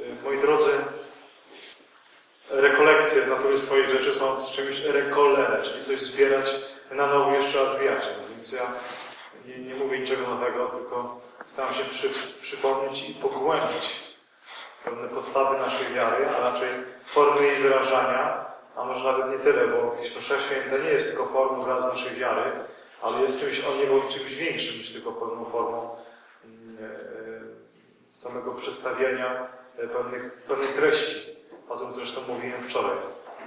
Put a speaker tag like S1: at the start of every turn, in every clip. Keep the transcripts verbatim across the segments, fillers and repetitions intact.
S1: Moi drodzy, rekolekcje z natury swoich rzeczy są czymś rekolere, czyli coś zbierać na nowo jeszcze raz zbierać. Więc ja nie, nie mówię niczego nowego, tylko staram się przy, przypomnieć i pogłębić pewne podstawy naszej wiary, a raczej formy jej wyrażania, a może nawet nie tyle, bo Msza Święta nie jest tylko formą wyrazu naszej wiary, ale jest czymś o niebo czymś większym niż tylko pewną formą samego przedstawienia pewnych, pewnej treści. O tym zresztą mówiłem wczoraj.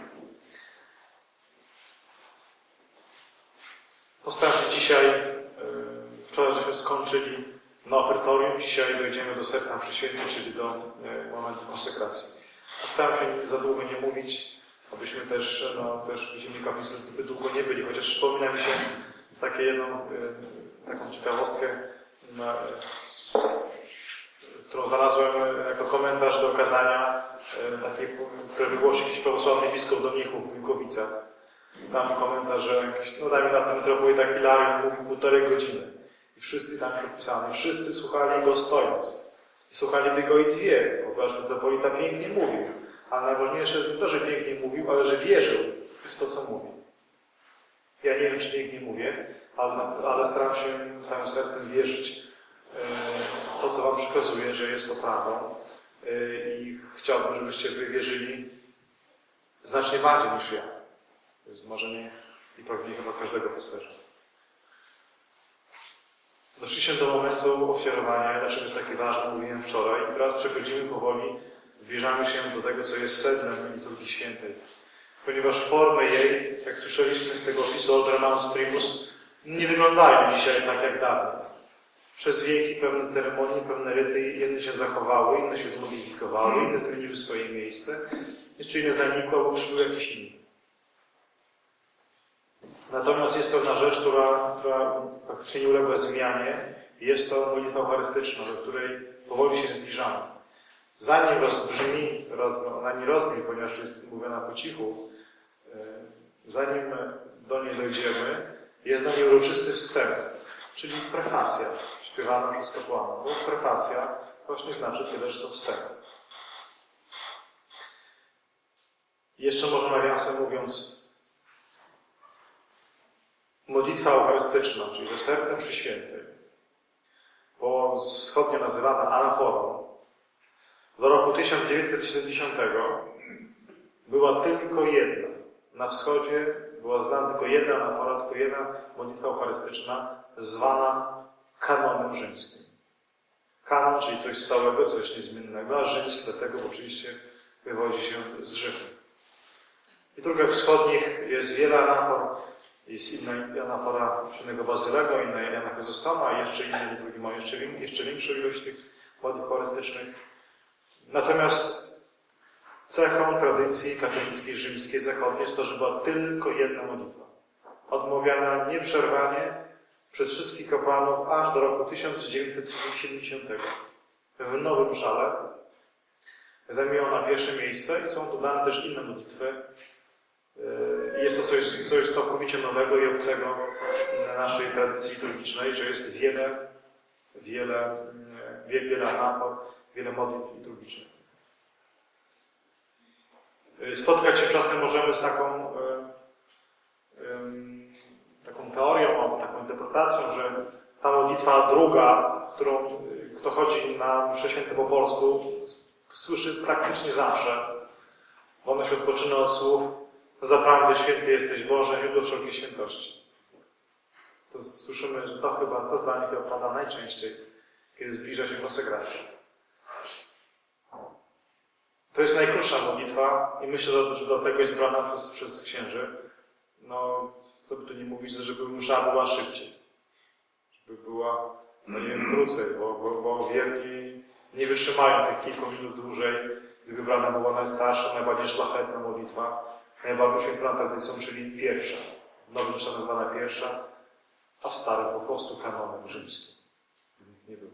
S1: Postaram się dzisiaj, wczoraj żeśmy skończyli na ofertorium, dzisiaj dojdziemy do serca mszy świętej, czyli do momentu konsekracji. Postaram się za długo nie mówić, abyśmy też, no, też w Ziemi Kaplicy zbyt długo nie byli, chociaż przypomina mi się takie jedną, taką ciekawostkę, którą znalazłem jako komentarz do kazania, takiej, które wygłosił jakiś prawosławny biskup do Mnichów w Wilkowicach. Tam komentarz, że jakiś, no dajmy na ten metropolita Hilarion mówił półtorej godziny. I wszyscy tam podpisane, wszyscy słuchali go stojąc. I słuchaliby go i dwie, ponieważ metropolita pięknie mówił. A najważniejsze jest nie to, że pięknie mówił, ale że wierzył w to, co mówił. Ja nie wiem, czy pięknie mówię, ale, ale staram się całym sercem wierzyć w to, co wam przekazuję, że jest to prawdą. I chciałbym, żebyście wy wierzyli znacznie bardziej niż ja. To jest marzenie i pragnienie chyba każdego pasterza. Doszliśmy do momentu ofiarowania, dlaczego jest takie ważne, mówiłem wczoraj. I teraz przechodzimy powoli, zbliżamy się do tego, co jest sednem liturgii świętej. Ponieważ formy jej, jak słyszeliśmy z tego opisu Oltra Maus Primus, nie wyglądają dzisiaj tak jak dawno. Przez wieki pewne ceremonie, pewne ryty, jedne się zachowały, inne się zmodyfikowały, inne zmieniły swoje miejsce, jeszcze inne zanikły, bo przybył jakiś inny. Natomiast jest pewna rzecz, która, która praktycznie nie uległa zmianie. Jest to modlitwa eucharystyczna, do której powoli się zbliżamy. Zanim rozbrzmi, roz, ona nie rozbrzmi, ponieważ jest mówiona po cichu, zanim do niej dojdziemy, jest do niej uroczysty wstęp, czyli prefacja, śpiewana przez kapłana. Bo prefacja właśnie znaczy tyle, co wstęp. Jeszcze może nawiasem mówiąc, modlitwa eucharystyczna, czyli ze sercem mszy świętej, po wschodnio nazywana anaforą, do roku tysiąc dziewięćset siedemdziesiątego była tylko jedna. Na wschodzie była znana tylko jedna anafora, tylko jedna modlitwa eucharystyczna, zwana kanonem rzymskim. Kanon, czyli coś stałego, coś niezmiennego, a rzymski dlatego, bo oczywiście wywodzi się z Rzymu. W liturgiach wschodnich jest wiele anafor. Jest inna anafora świętego Bazylego, inna Jana Chryzostoma, a jeszcze inne liturgie mają jeszcze, jeszcze większą ilość tych modlitw eucharystycznych. Natomiast cechą tradycji katolickiej, rzymskiej, zachodniej jest to, że była tylko jedna modlitwa. Odmawiana nieprzerwanie przez wszystkich kapłanów aż do roku tysiąc dziewięćset siedemdziesiątego. W Nowym Żale zajmuje ona pierwsze miejsce i są dodane też inne modlitwy. Jest to coś, coś całkowicie nowego i obcego na naszej tradycji liturgicznej, że jest wiele, wiele, wiele anafor, wiele modlitw liturgicznych. Spotkać się czasem możemy z taką, taką teorią, albo taką interpretacją, że ta modlitwa druga, którą kto chodzi na mszę świętą po polsku, słyszy praktycznie zawsze, bo ona się rozpoczyna od słów: zaprawdę święty jesteś Boże, źródło wszelkiej świętości. To słyszymy, że to chyba, to zdanie chyba pada najczęściej, kiedy zbliża się konsekracja. To jest najkrótsza modlitwa i myślę, że do tego jest brana przez, przez księży. No, co by tu nie mówić, żeby msza była szybciej. Żeby była, no nie wiem, krócej, bo, bo, bo wierni nie wytrzymają tych kilku minut dłużej, gdyby brana była najstarsza, najbardziej szlachetna modlitwa. Najbardziej święconą tradycją, czyli pierwsza. W Nowym Żale nazwana pierwsza, a w Starym po prostu kanonem rzymskim. Nie było.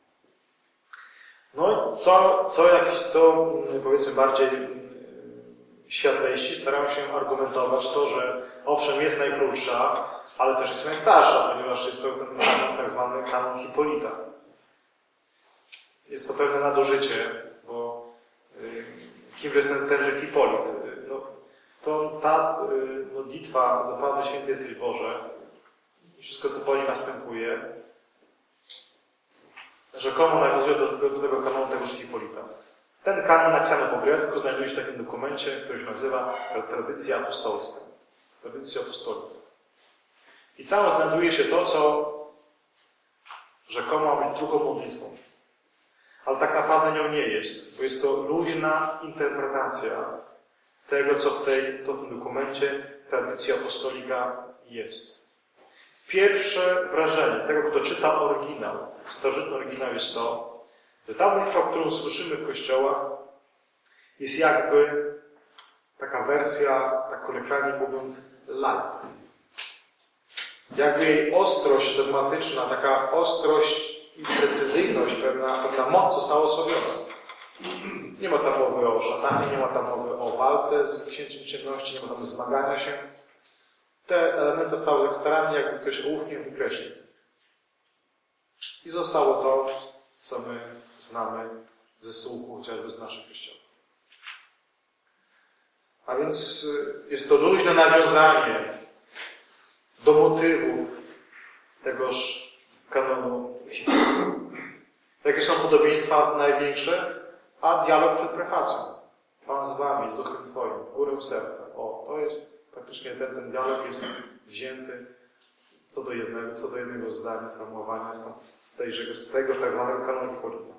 S1: No i co, co jakieś, co powiedzmy bardziej światlejsi starają się argumentować to, że owszem jest najkrótsza, ale też jest najstarsza, ponieważ jest to ten kanon, tak zwany kanon Hipolita. Jest to pewne nadużycie, bo Kimże jest ten, tenże Hipolit? No, to ta modlitwa Zaprawdę Święty jesteś Boże i wszystko, co po niej następuje, rzekomo nawiązuje do, do, do tego kanonu tegoż Hipolita. Ten kanon napisany po grecku znajduje się w takim dokumencie, który się nazywa Tradycja Apostolska. Tradycja Apostolska. I tam znajduje się to, co rzekomo ma być drugą modlitwą. Ale tak naprawdę nią nie jest, bo jest to luźna interpretacja tego, co w, tej, to w tym dokumencie Tradycja Apostolika jest. Pierwsze wrażenie tego, kto czyta oryginał, starożytny oryginał, jest to, że ta modlitwa, którą słyszymy w kościołach, jest jakby taka wersja, tak kolokwialnie mówiąc, light. Jakby jej ostrość dogmatyczna, taka ostrość i precyzyjność, pewna, pewna moc została osłabiona. Nie ma tam mowy o szatanie, nie ma tam mowy o walce z księciem ciemności, nie ma tam zmagania się. Te elementy zostały tak starannie, jakby ktoś ołówkiem wykreślił. I zostało to, co my znamy ze słuchu, chociażby z naszych kościołów. A więc jest to luźne nawiązanie do motywów tegoż kanonu. Jakie są podobieństwa największe? A dialog przed prefacją. Pan z wami, z duchem twoim, w górę serca. O, to jest praktycznie ten, ten dialog jest wzięty co do jednego, co do jednego zdania, sformułowania z, z, tejże, z tegoż tak zwanego kanonu Hipolita.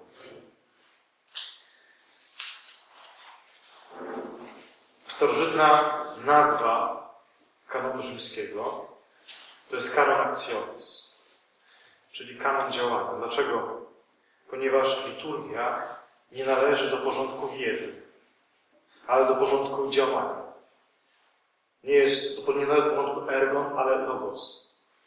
S1: Starożytna nazwa kanonu rzymskiego to jest kanon actionis, czyli kanon działania. Dlaczego? Ponieważ liturgia nie należy do porządku wiedzy, ale do porządku działania. Nie jest, nie należy do porządku ergon, ale logos.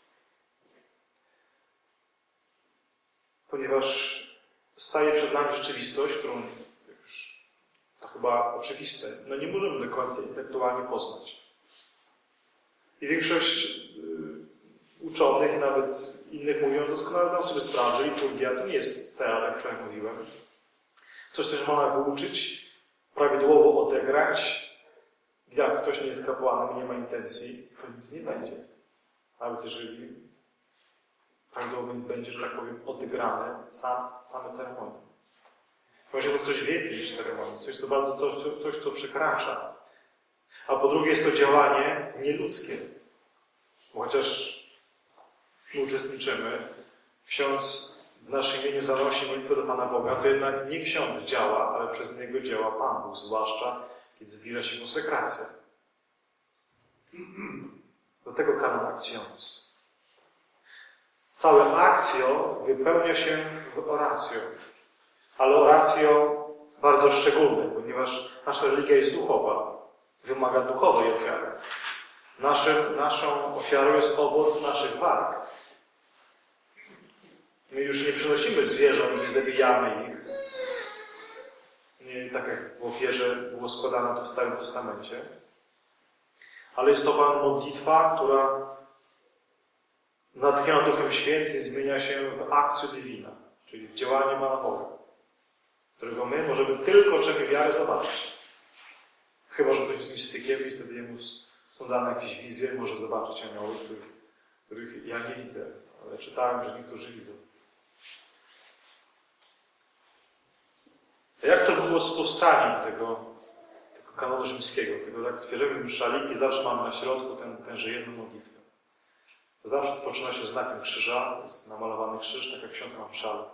S1: Ponieważ staje przed nami rzeczywistość, którą już to chyba oczywiste, no nie możemy do końca intelektualnie poznać. I większość y, uczonych i nawet innych mówią, doskonale dam sobie sprawę, że liturgia to nie jest teatr, jak mówiłem. Coś też można wyuczyć, prawidłowo odegrać. Jak ktoś nie jest kapłanem i nie ma intencji, to nic nie będzie. Nawet jeżeli prawidłowo będzie, że tak powiem, odegrane sam, same ceremonie. Właśnie to coś więcej niż ceremonii, coś, co bardzo, coś, coś, co przekracza. A po drugie jest to działanie nieludzkie. Bo chociaż my uczestniczymy, ksiądz w naszym imieniu zanosi modlitwę do Pana Boga, to jednak nie ksiądz działa, ale przez niego działa Pan Bóg, zwłaszcza kiedy zbliża się konsekracja. Do tego kanon actionis. Całe actio wypełnia się w oracjo, ale oracjo bardzo szczególne, ponieważ nasza religia jest duchowa, wymaga duchowej ofiary. Naszym, naszą ofiarą jest owoc naszych walk. My już nie przynosimy zwierząt i nie zabijamy ich. Nie, tak jak w ofierze było składane to w Starym Testamencie. Ale jest to modlitwa, która natchniona Duchem Świętym zmienia się w actio divina, czyli w działanie Pana Boga, którego my możemy tylko oczami wiary zobaczyć. Chyba że ktoś jest mistykiem i wtedy jemu są dane jakieś wizje, może zobaczyć anioły, których, których ja nie widzę, ale czytałem, że niektórzy widzą. A jak to było z powstaniem tego, tego kanonu rzymskiego, tego tak twierzemy szaliki, zawsze mamy na środku ten, tenże jedną modlitwę. Zawsze rozpoczyna się znakiem krzyża, jest namalowany krzyż, tak jak ksiądz ma w szale.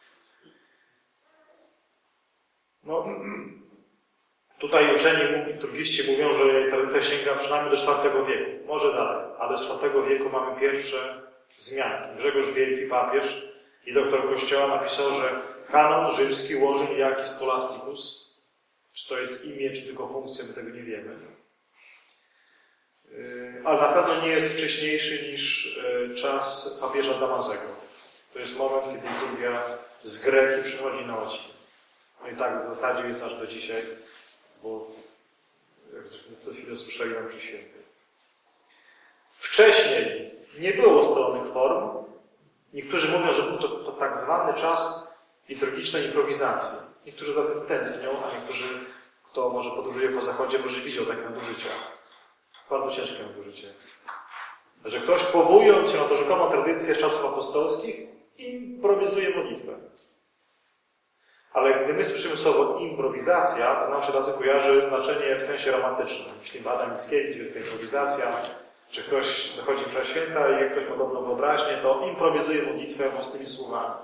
S1: No, tutaj uczeni liturgiści mówią, że tradycja sięga przynajmniej do czwartego wieku. Może dalej, ale z czwartego wieku mamy pierwsze wzmianki. Grzegorz Wielki, papież i doktor Kościoła napisał, że kanon rzymski ułożył niejaki Scholasticus. Czy to jest imię, czy tylko funkcja, my tego nie wiemy. Ale na pewno nie jest wcześniejszy niż czas papieża Damazego. To jest moment, kiedy liturgia z greki przychodzi na łacinę. No i tak w zasadzie jest aż do dzisiaj, bo jak zresztą przed chwilą słyszeli na mszy świętej. Wcześniej nie było ustalonych form. Niektórzy mówią, że był to, to tak zwany czas liturgicznej improwizacji. Niektórzy za tym tęsknią, a niektórzy, kto może podróżuje po Zachodzie, może widział takie nadużycia. Bardzo ciężkie nadużycie. Że ktoś, powołując się na to rzekomą tradycję z czasów apostolskich, improwizuje modlitwę. Ale gdy my słyszymy słowo improwizacja, to nam się od razu kojarzy znaczenie w sensie romantycznym. Myślimy Adam Mickiewicz, wielka improwizacja, że ktoś dochodzi przez święta i jak ktoś ma dobrą wyobraźnię, to improwizuje modlitwę własnymi słowami.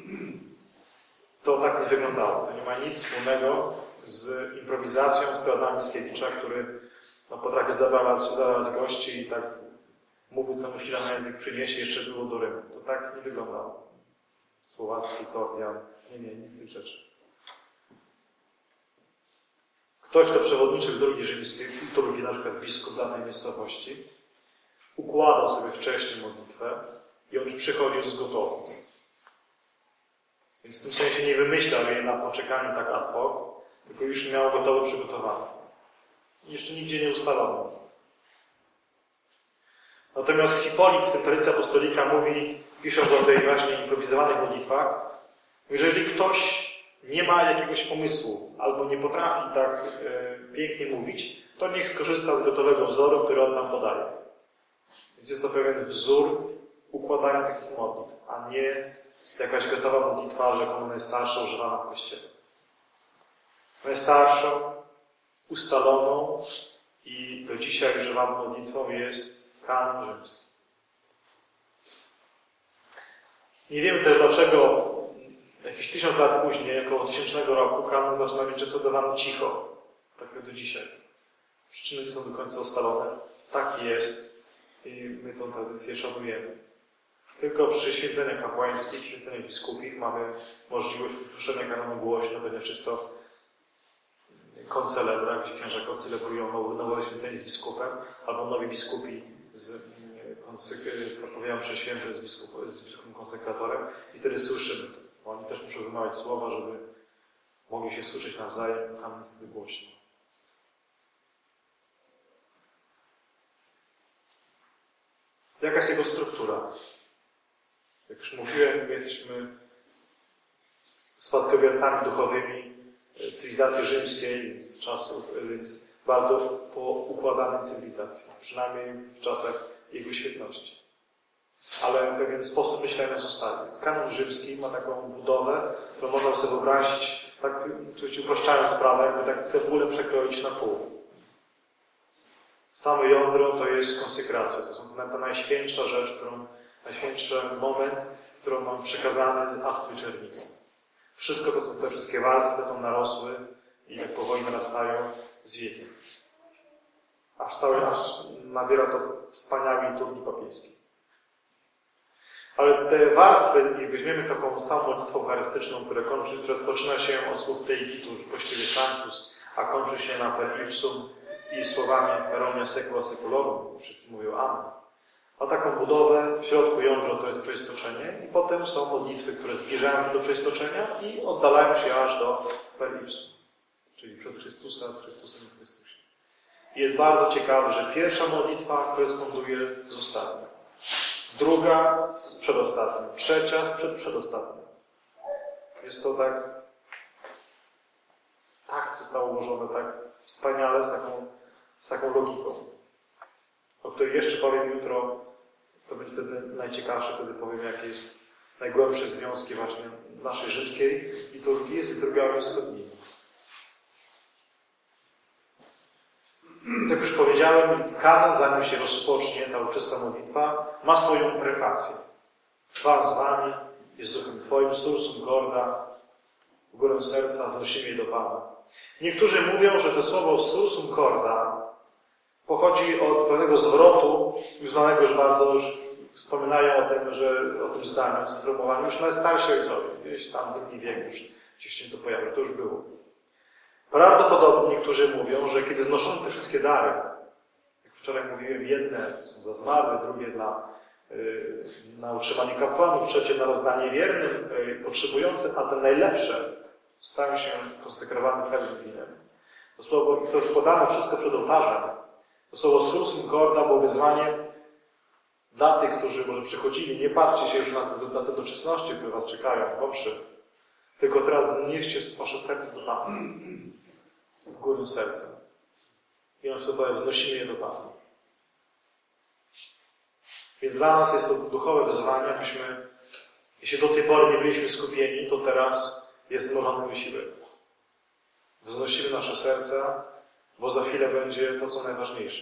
S1: To tak nie wyglądało. To nie ma nic wspólnego z improwizacją z Adama Mickiewicza, który no, potrafi zdawać, zdawać gości i tak mówił, co mu sila na język przyniesie, jeszcze było do Rymu. To tak nie wyglądało. Słowacki, Kordian, nie, nie, nic z tych rzeczy. Ktoś, kto przewodniczy w drogi rzymskiej, liturgii, na przykład biskup danej miejscowości, układał sobie wcześniej modlitwę i on już przychodził z gotową. Więc w tym sensie nie wymyślał jej na poczekaniu tak ad hoc, tylko już miał gotowe przygotowane. I jeszcze nigdzie nie ustalono. Natomiast Hipolit w tym tradycji apostolika mówi, pisząc o tej właśnie improwizowanych modlitwach, że jeżeli ktoś nie ma jakiegoś pomysłu albo nie potrafi tak e, pięknie mówić, to niech skorzysta z gotowego wzoru, który on nam podaje. Więc jest to pewien wzór układania takich modlitw, a nie jakaś gotowa modlitwa, rzekomo najstarsza, używana w Kościele. Najstarszą, ustaloną i do dzisiaj używaną modlitwą jest kanon rzymski. Nie wiemy też dlaczego jakieś tysiąc lat później, około tysięcznego roku, kanon zaczyna być recedowany cicho. Tak jak do dzisiaj. Przyczyny nie są do końca ustalone. Tak jest i my tą tradycję szanujemy. Tylko przy święceniach kapłańskich, święceniach biskupich mamy możliwość usłyszenia kanonu głośno, ponieważ jest to koncelebra, gdzie księża koncelebrują nowe święcenie z biskupem, albo nowi biskupi z, propowiadają prześwięte z, biskup, z biskupem konsekratorem i wtedy słyszymy to. Bo oni też muszą wymawiać słowa, żeby mogli się słyszeć nawzajem, kanon jest wtedy głośno. Jaka jest jego struktura? Jak już mówiłem, my jesteśmy spadkobiercami duchowymi cywilizacji rzymskiej, więc czasów, więc bardzo poukładanej cywilizacji, przynajmniej w czasach jego świetności. Ale pewien sposób myślenia zostaje. Więc kanon rzymski ma taką budowę, którą można sobie wyobrazić, tak oczywiście uproszczając sprawę, jakby tak cebulę przekroić na pół. Samo jądro to jest konsekracja. To jest ta najświętsza rzecz, którą, najświętszy moment, którą mam przekazany z aktu i czernika. Wszystko to, te wszystkie warstwy są narosły i tak powoli narastają z wiekiem. Aż stały, aż nabiera to wspaniałej liturgii papieskiej. Ale te warstwy, i weźmiemy taką samą modlitwę eucharystyczną, która kończy, która rozpoczyna się od słów tej liturgii, właściwie Sanctus, a kończy się na per ipsum i słowami peronia secula seculorum. Wszyscy mówią Amen. Ma taką budowę, w środku jądro to jest przeistoczenie i potem są modlitwy, które zbliżają się do przeistoczenia i oddalają się aż do per ipsum, czyli przez Chrystusa, z Chrystusem w Chrystusie. I jest bardzo ciekawe, że pierwsza modlitwa koresponduje z ostatnią. Druga z przedostatnią. Trzecia z przedprzedostatnią. Jest to tak, tak zostało ułożone, tak wspaniale, z taką, z taką logiką, o której jeszcze powiem jutro. To będzie wtedy najciekawsze, wtedy powiem, jakie jest najgłębsze związki właśnie naszej rzymskiej liturgii z liturgiami wschodnimi. Więc jak już powiedziałem, kanon, zanim się rozpocznie ta uczysta modlitwa, ma swoją prefację. Pan z wami, jest z duchem Twoim, sursum corda, w górę serca, wznosimy je do Pana. Niektórzy mówią, że to słowo sursum corda pochodzi od pewnego zwrotu, już znanego już bardzo, już wspominają o tym, że o tym zdaniu, sformułowaniu już najstarsi ojcowie, gdzieś tam drugi wiek już gdzieś się to pojawiło, to już było. Prawdopodobnie niektórzy mówią, że kiedy znoszono te wszystkie dary, jak wczoraj mówiłem, jedne są za zmarłych, drugie dla, yy, na utrzymanie kapłanów, trzecie na rozdanie wiernym, yy, potrzebującym, a te najlepsze stają się konsekrowanym chlebem i winem. To słowo, i to jest podane wszystko przed ołtarzem. To słowo sursum corda było wyzwaniem dla tych, którzy może przychodzili. Nie patrzcie się już na te, na te doczesności, które was czekają w oczy, tylko teraz znieście wasze serce do Pana. w górę sercem. I on wtedy powie, wznosimy je do Pana. Więc dla nas jest to duchowe wyzwanie, abyśmy, jeśli do tej pory nie byliśmy skupieni, to teraz jest zmożony wysiłek. Wznosimy nasze serca, bo za chwilę będzie to, co najważniejsze.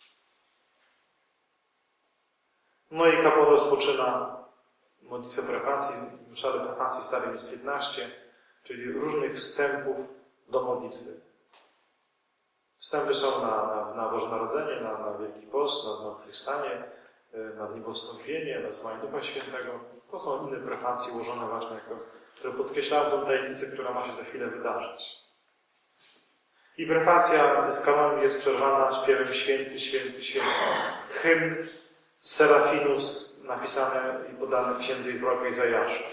S1: No i kapłan rozpoczyna modlitwę prefacji, mszale prefacji starej jest piętnaście, czyli różnych wstępów do modlitwy. Wstępy są na, na, na Boże Narodzenie, na, na Wielki Post, na Zmartwychwstanie, na Zniebowstąpienie, na zesłanie Ducha Świętego. To są inne prefacje ułożone właśnie, jako, które podkreślają tę tajemnicę, która ma się za chwilę wydarzyć. I prefacja z kanonem jest przerwana śpiewem Święty, Święty, Święty. Hymn z Serafinus napisane i podane w księdze i proroka Izajasza.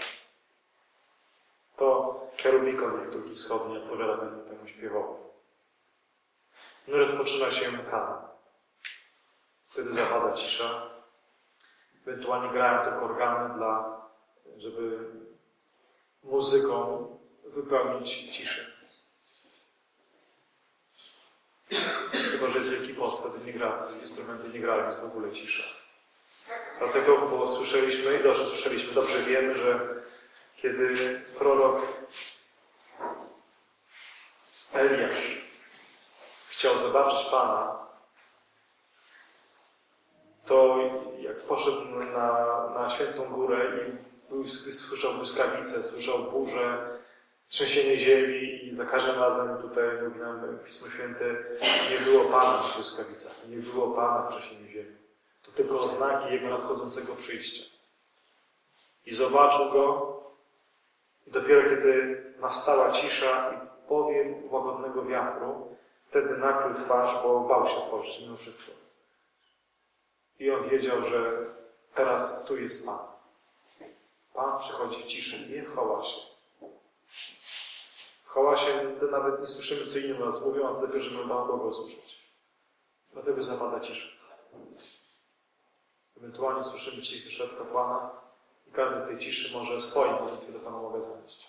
S1: To cherubikon liturgii wschodniej odpowiada temu, temu śpiewowi. No rozpoczyna się kanon. Wtedy zapada cisza. Ewentualnie grają tylko organy, dla, żeby muzyką wypełnić ciszę. Chyba że jest Wielki Post, wtedy nie gra, instrumenty nie grają, jest w ogóle cisza. Dlatego, bo słyszeliśmy, i dobrze słyszeliśmy, dobrze wiemy, że kiedy prorok Eliasz chciał zobaczyć Pana, to jak poszedł na, na Świętą Górę i słyszał błyskawice, słyszał burzę, trzęsienie ziemi i za każdym razem tutaj mówi nam Pismo Święte, nie było Pana w błyskawicach, nie było Pana w trzęsieniu ziemi. To tylko oznaki Jego nadchodzącego przyjścia. I zobaczył Go i dopiero kiedy nastała cisza i powiew łagodnego wiatru, wtedy nakrył twarz, bo bał się spojrzeć mimo wszystko. I on wiedział, że teraz tu jest Pan. Pan przychodzi w ciszy, nie w hałasie. W hałasie nawet nie słyszymy, co inni nas mówią, a lepiej, żeby Pan Boga usłyszeć. Dlatego zapada cisza. Ewentualnie słyszymy cichy szept kapłana i każdy w tej ciszy może swoim modlitwie do Pana Boga zanieść.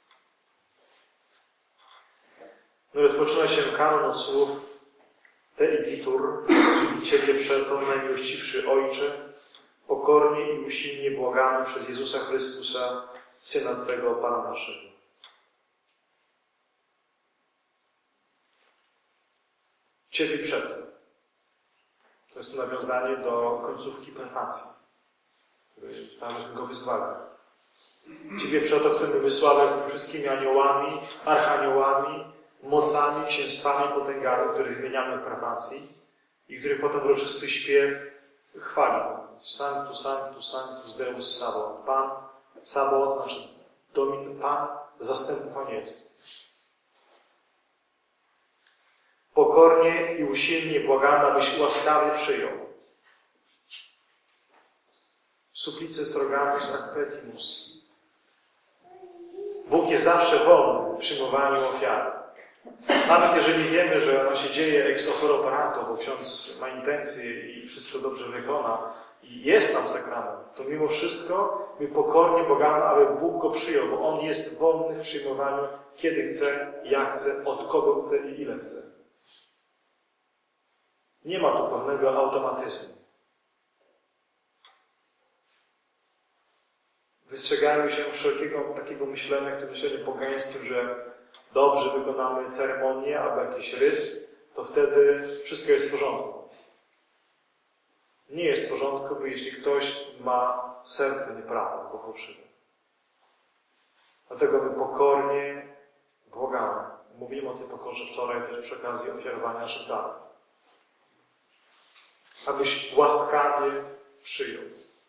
S1: No rozpoczyna się kanon od słów Te igitur, czyli Ciebie przeto, najmiłościwszy Ojcze, pokornie i usilnie błagamy przez Jezusa Chrystusa, Syna Twego, Pana naszego. Ciebie przeto. To jest to nawiązanie do końcówki prefacji, której tam żeśmy go wyzwali. Ciebie przeto chcemy wysławiać z wszystkimi aniołami, archaniołami, mocami, księstwami, potęgami, które wymieniamy w prefacji i których potem uroczysty śpiew chwali. Sanctus, Sanctus, Sanctus, Deus Sabaoth. Pan, Sabaoth, znaczy Domin, Pan zastępów anielskich. Pokornie i usilnie błagamy, abyś łaskawie przyjął. Supplices rogamus ac petimus. Bóg jest zawsze wolny w przyjmowaniu ofiary. Nawet jeżeli wiemy, że ona się dzieje ex opere operato, bo ksiądz ma intencje i wszystko dobrze wykona i jest tam sakrament, to mimo wszystko my pokornie błagamy, aby Bóg go przyjął, bo On jest wolny w przyjmowaniu, kiedy chce, jak chce, od kogo chce i ile chce. Nie ma tu pewnego automatyzmu. Wystrzegajmy się wszelkiego takiego myślenia, które myślenie pogańskim, że dobrze wykonamy ceremonię albo jakiś ryt, to wtedy wszystko jest w porządku. Nie jest w porządku, bo jeśli ktoś ma serce nieprawne albo fałszywe. Dlatego my pokornie błagamy. Mówimy o tej pokorze wczoraj też przy okazji ofiarowania naszych darów. Abyś łaskawie przyjął.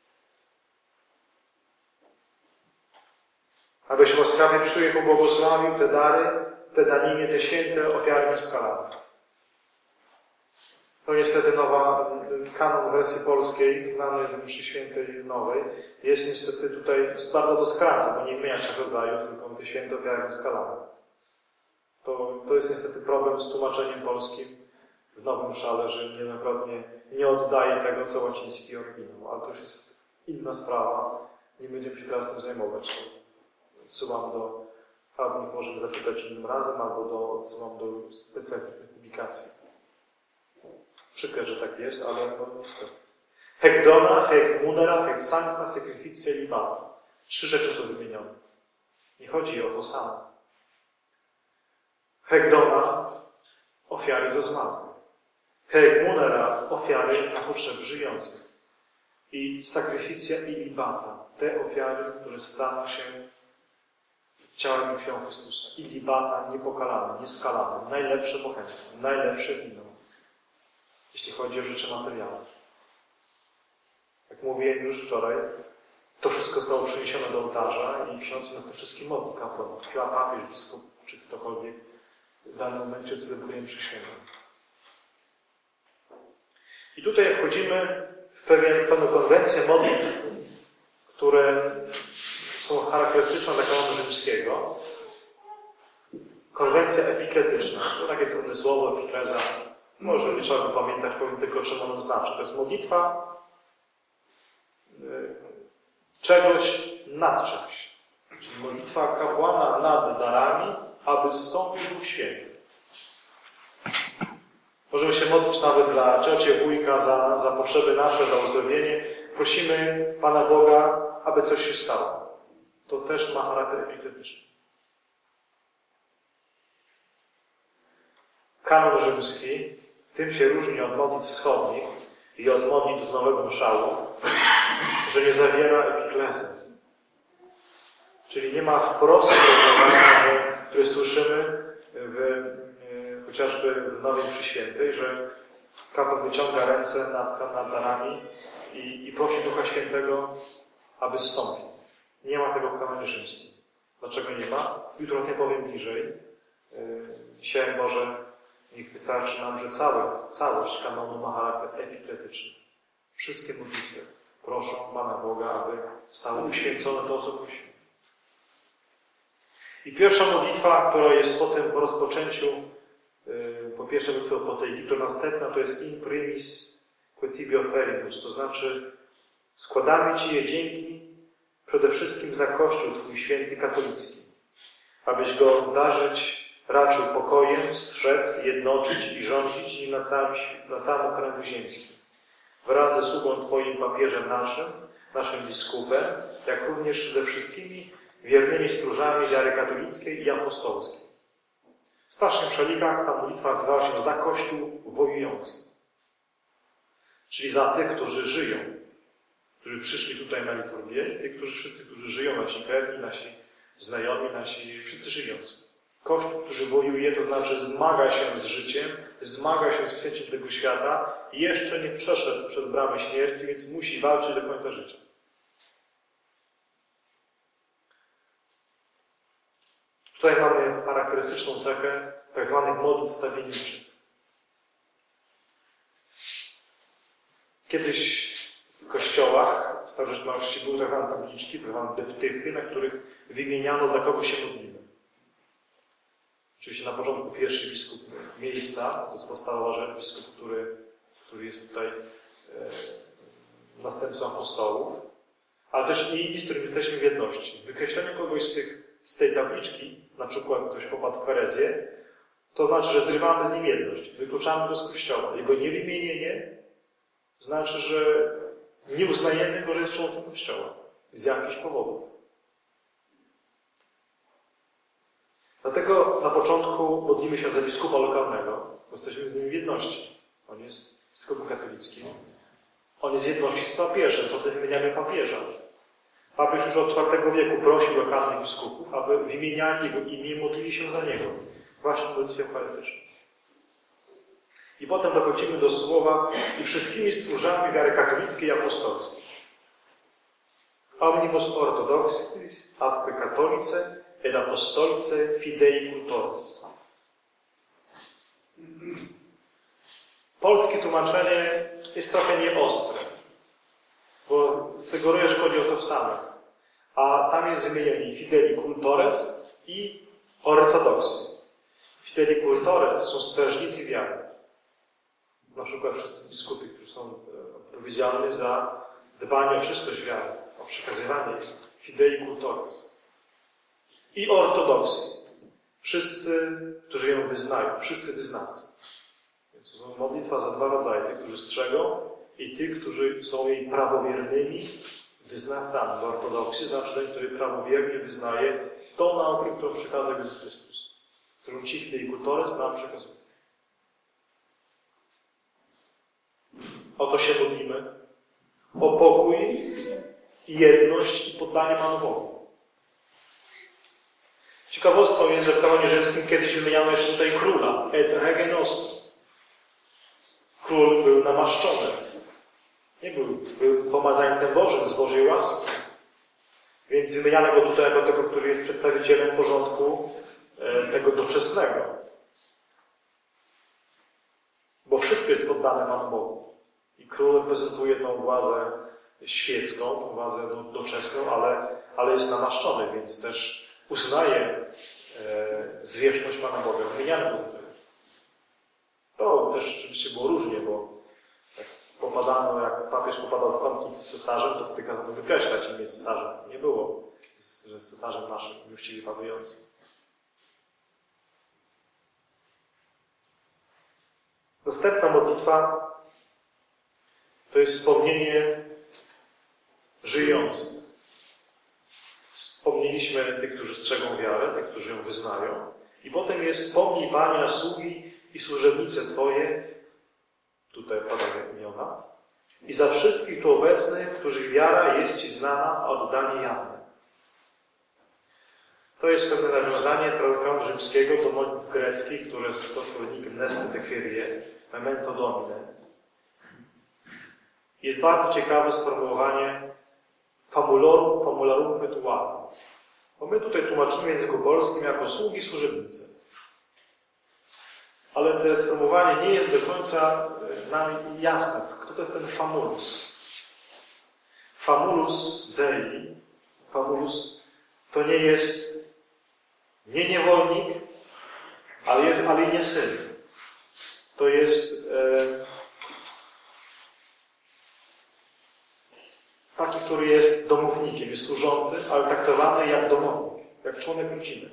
S1: Abyś łaskawie przyjął, pobłogosławił te dary, te daniny, te święte ofiary nieskalane. To niestety nowa, kanon wersji polskiej, znany w mszy świętej nowej, jest niestety tutaj bardzo do skraca, bo nie wymienia trzech rodzajów, tylko te święte ofiary nieskalane. To, to jest niestety problem z tłumaczeniem polskim w Nowym Szale, że niejednokrotnie nie oddaje tego, co łaciński oryginał. Ale to już jest inna sprawa. Nie będziemy się teraz tym zajmować. Odsyłam do A o nich możemy zapytać innym razem, albo do, odsyłam do specjalnych publikacji. Przykre, że tak jest, ale no niestety. Hec dona, hec munera, hec sancta sacrificia libata. Trzy rzeczy są wymienione. Nie chodzi o to samo. Hec dona, ofiary za zmarłych. Hec munera, ofiary na potrzeby żyjących. I sacrificia i libata. Te ofiary, które staną się ciałem i krwią Chrystusa. I libata niepokalane, nieskalane. Najlepsze bochenki, najlepsze wino. Jeśli chodzi o rzeczy materialne. Jak mówiłem już wczoraj, to wszystko zostało przeniesione do ołtarza i ksiądz nad tym wszystkim modli, kapłan, chyba papież, biskup, czy ktokolwiek w danym momencie celebruje mszę świętą. I tutaj wchodzimy w pewien, pewną konwencję modlitw, które są charakterystyczne dla kanonu rzymskiego. Konwencja epikletyczna. To takie trudne słowo, epikleza. Może nie trzeba go pamiętać, powiem tylko, czym ono znaczy. To jest modlitwa czegoś nad czymś. Czyli modlitwa kapłana nad darami, aby zstąpił Duch Święty. Możemy się modlić nawet za ciocię, wujka, za, za potrzeby nasze, za uzdrowienie. Prosimy Pana Boga, aby coś się stało. To też ma charakter epikletyczny. Kanon rzymski tym się różni od modlitw wschodnich i od modlitw z Nowego Mszału, że nie zawiera epiklezy. Czyli nie ma wprost rozwiązania, które słyszymy w, chociażby w Nowej Mszy Świętej, że kapłan wyciąga ręce nad, nad darami i, i prosi Ducha Świętego, aby zstąpił. Nie ma tego w kanonie rzymskim. Dlaczego nie ma? Jutro o tym powiem bliżej. Dzisiaj może niech wystarczy nam, że cały, całość kanonu ma charakter epikletyczny. Wszystkie modlitwy proszą Pana Boga, aby stało uświęcone to, co prosimy. I pierwsza modlitwa, która jest po tym, po rozpoczęciu, po pierwszej modlitwie po tej, która następna, to jest in primis que tibi oferimus, to znaczy składamy Ci je dzięki przede wszystkim za Kościół Twój święty katolicki, abyś go darzyć raczył pokojem, strzec, jednoczyć i rządzić nim na całym, na całym okręgu ziemskim. Wraz ze sługą Twoim papieżem naszym, naszym biskupem, jak również ze wszystkimi wiernymi stróżami wiary katolickiej i apostolskiej. W starszych przelikach ta modlitwa nazywała się za Kościół wojujący. Czyli za tych, którzy żyją, którzy przyszli tutaj na liturgię i tych, którzy, wszyscy, którzy żyją, nasi krewni, nasi znajomi, nasi wszyscy żyjący. Kościół, który wojuje, to znaczy zmaga się z życiem, zmaga się z księciem tego świata i jeszcze nie przeszedł przez bramę śmierci, więc musi walczyć do końca życia. Tutaj mamy charakterystyczną cechę tak zwanych modlitw stawienniczych. Kiedyś w kościołach w starożytności były tak zwane tabliczki, tak zwane deptychy, na których wymieniano, za kogo się modlimy. Oczywiście na początku pierwszy biskup miejsca, to jest podstawowa rzecz, biskup, który, który jest tutaj e, następcą apostołów, ale też i inni, z którymi jesteśmy w jedności. Wykreślenie kogoś z, tych, z tej tabliczki, na przykład ktoś popadł w herezję, to znaczy, że zrywamy z nim jedność, wykluczamy go z kościoła. Jego niewymienienie znaczy, że nie uznajemy go, że jest członkiem kościoła z jakichś powodów. Dlatego na początku modlimy się za biskupa lokalnego, bo jesteśmy z nim w jedności. On jest biskupem katolickim. On jest w jedności z papieżem, potem wymieniamy papieża. Papież już od czwartego wieku prosił lokalnych biskupów, aby wymieniali jego imię i modlili się za niego. Właśnie w modlitwie eucharystycznej. I potem dochodzimy do słowa i wszystkimi stróżami wiary katolickiej i apostolskiej. Omnibus orthodoxis atque catholice et apostolice fidei cultores. Polskie tłumaczenie jest trochę nieostre, bo sugeruje, że chodzi o to samo. A tam jest wymienienie fidei cultores i ortodoksy. Fidei cultores to są strażnicy wiary. Na przykład wszyscy biskupi, którzy są odpowiedzialni za dbanie o czystość wiary, o przekazywanie fidei cultores. i ortodoksji. Wszyscy, którzy ją wyznają, wszyscy wyznawcy. Więc to modlitwa za dwa rodzaje, tych, którzy strzegą i tych, którzy są jej prawowiernymi wyznawcami. W ortodoksji znaczy ten, który prawowiernie wyznaje tą naukę, którą przekazał Jezus Chrystus. Którą ci Fidei Cultores nam przekazuje. O to się modlimy. O pokój i jedność i poddanie Panu Bogu. Ciekawostką jest, że w kanonie rzymskim kiedyś wymieniano jeszcze tutaj króla, et rege nostrum. Król był namaszczony. Nie był, był pomazańcem Bożym z Bożej łaski. Więc wymieniano go tutaj jako tego, który jest przedstawicielem porządku e, tego doczesnego. Bo wszystko jest poddane Panu Bogu. I król reprezentuje tą władzę świecką, tą władzę do, doczesną, ale, ale jest namaszczony, więc też uznaje e, zwierzchność Pana Boga. Wymieniano go tutaj. To też oczywiście było różnie, bo jak popadano, jak papież popadał w konflikt z cesarzem, to wtedy kazano wykreślać imię cesarza. Nie było, że z cesarzem naszym miłościwie panującym. Następna modlitwa to jest wspomnienie żyjących. Wspomnieliśmy tych, którzy strzegą wiarę, tych, którzy ją wyznają. I potem jest pomnij, Panie, na sługi i służebnice Twoje, tutaj padają imiona, i za wszystkich tu obecnych, których wiara jest Ci znana, a oddanie jawne. To jest pewne nawiązanie tradycji rzymskiego do modlitw greckich, które są słownikiem Neste te Kyrie, Memento Domine. Jest bardzo ciekawe sformułowanie famulorum, famularum ritualum. Bo my tutaj tłumaczymy w języku polskim jako sługi służebnicy. Ale to sformułowanie nie jest do końca nam jasne. Kto to jest ten famulus? Famulus Dei, famulus to nie jest nie niewolnik, ale, ale nie syn. To jest e, taki, który jest domownikiem, jest służący, ale traktowany jak domownik, jak członek rodziny.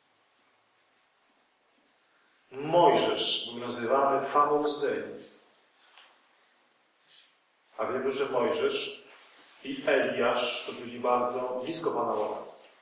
S1: Mojżesz był nazywany famulus Dei. A wiemy, że Mojżesz i Eliasz to byli bardzo blisko Pana Boga.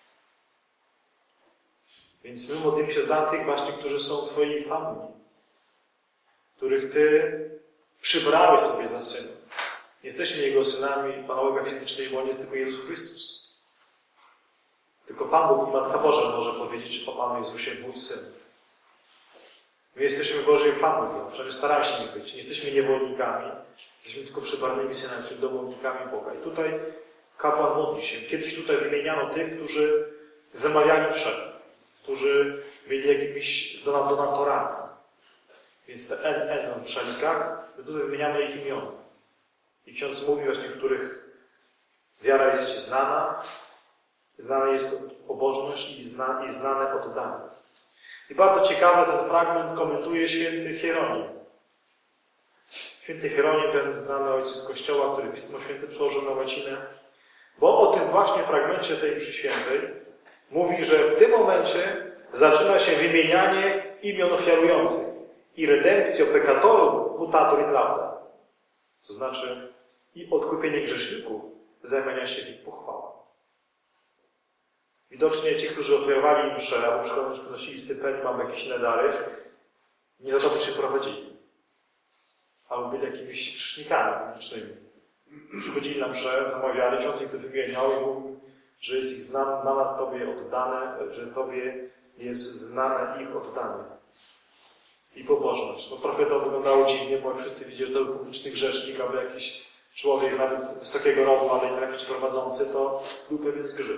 S1: Więc my modlimy się za tych właśnie, którzy są Twojej familii, których Ty przybrałeś sobie za synów. Nie jesteśmy Jego synami Pana Boga fizycznej, bo On jest tylko Jezus Chrystus. Tylko Pan Bóg i Matka Boża może powiedzieć o Panu Jezusie, mój syn. My jesteśmy Bożej familią, przynajmniej staramy się nie być. Nie jesteśmy niewolnikami, jesteśmy tylko przybranymi synami, czyli domownikami Boga. I tutaj kapłan modli się. Kiedyś tutaj wymieniano tych, którzy zamawiali mszę, którzy byli jakimiś donatorami. Więc te N N w mszalikach, tutaj wymieniamy ich imiona. I ksiądz mówi właśnie, których wiara jest Ci znana, znana jest pobożność i, zna, i znane oddanie. I bardzo ciekawy ten fragment komentuje święty Hieronim. Święty Hieronim, ten znany ojciec z Kościoła, który Pismo Święte przełożył na łacinę, bo o tym właśnie fragmencie tej mszy świętej mówi, że w tym momencie zaczyna się wymienianie imion ofiarujących i redemptio peccatorum mutatur in lauda. To znaczy i odkupienie grzeszników zamienia się w ich pochwałę. Widocznie ci, którzy ofiarowali mszę, albo przynosili stypendium, albo jakieś inne dary, nie za to by się prowadzili. Albo byli jakimiś grzesznikami publicznymi. Przychodzili na mszę, zamawiali, ksiądz ich to wymieniał i mówił, że jest ich znane Tobie oddane, że Tobie jest znane ich oddanie. I pobożność. No trochę to wyglądało dziwnie, bo wszyscy widzieli, że to był publiczny grzesznik, albo jakiś człowiek nawet wysokiego rodu, ale nie jakiś prowadzący, to był pewien zgrzyt.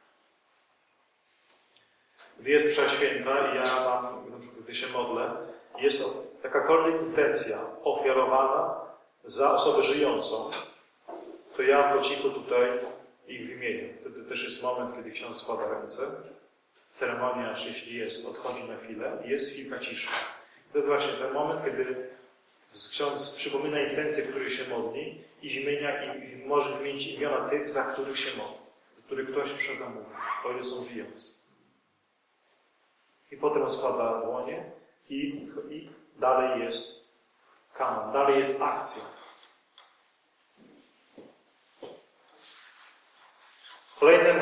S1: Gdy jest msza święta i ja mam, na przykład gdy się modlę, jest jakakolwiek intencja ofiarowana za osobę żyjącą, to ja po cichu tutaj ich wymienię. Wtedy też jest moment, kiedy ksiądz składa ręce. Ceremonia, czy jeśli jest, odchodzi na chwilę i jest chwilka ciszy. To jest właśnie ten moment, kiedy ksiądz przypomina intencje, które się modli i wymienia, i może wymienić imiona tych, za których się modli, za których ktoś przezamówił, o ile są żyjący. I potem składa dłonie i, i dalej jest kanon, dalej jest akcja. Kolejnym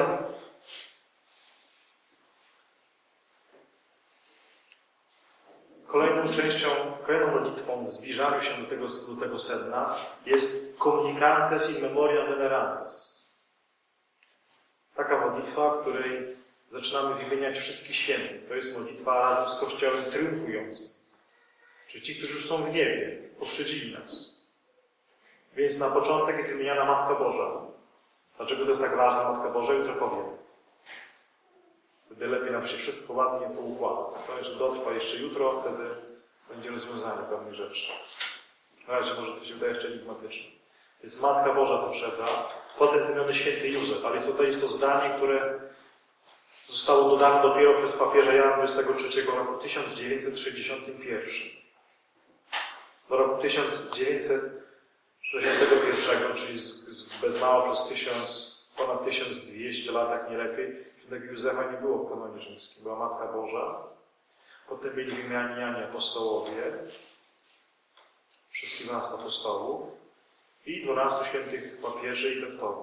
S1: Kolejną częścią, kolejną modlitwą w zbliżaniu się do tego, do tego sedna jest communicantes in memoria venerantes. Taka modlitwa, w której zaczynamy wymieniać wszystkich świętych. To jest modlitwa razem z Kościołem triumfującym. Czyli ci, którzy już są w niebie, poprzedzili nas. Więc na początek jest wymieniana Matka Boża. Dlaczego to jest tak ważna Matka Boża? Jutro powiem. Wtedy lepiej nam się wszystko ładnie poukłada. To jeszcze dotrwa jeszcze jutro, wtedy będzie rozwiązanie pewnych rzeczy. Na razie może to się wydaje jeszcze enigmatyczne. Więc Matka Boża poprzedza, potem jest wymieniony święty Józef, ale jest tutaj jest to zdanie, które zostało dodane dopiero przez papieża Jana dwudziestego trzeciego roku tysiąc dziewięćset sześćdziesiątym pierwszym. Do roku tysiąc dziewięćset sześćdziesiątego pierwszego, czyli z, z, bez mała przez tysiąc, ponad tysiąc dwieście lat, jak nie lepiej, świętego Józefa nie było w kanonie rzymskim. Była Matka Boża, potem byli wymieniani apostołowie, wszystkich dwunastu apostołów i dwunastu świętych papieży i doktorów.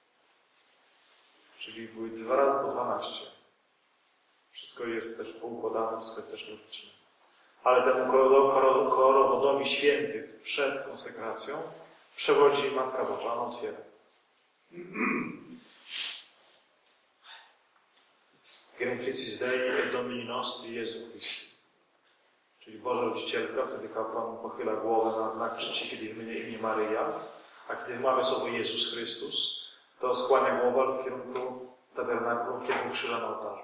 S1: Czyli były dwa razy po dwanaście. Wszystko jest też poukładane, wszystko jest też logiczne. Ale temu korowodowi świętych przed konsekracją przewodzi Matka Boża, ona otwiera. Gentricis Dei et Domini Nostri Jezu Christi. Czyli Boża Rodzicielka, wtedy kapłan pochyla głowę na znak czci, kiedy wymienia imię Maryja, a kiedy wymawia słowo Jezus Chrystus, to skłania głowę w kierunku tabernakulum, w kierunku krzyża na ołtarzu.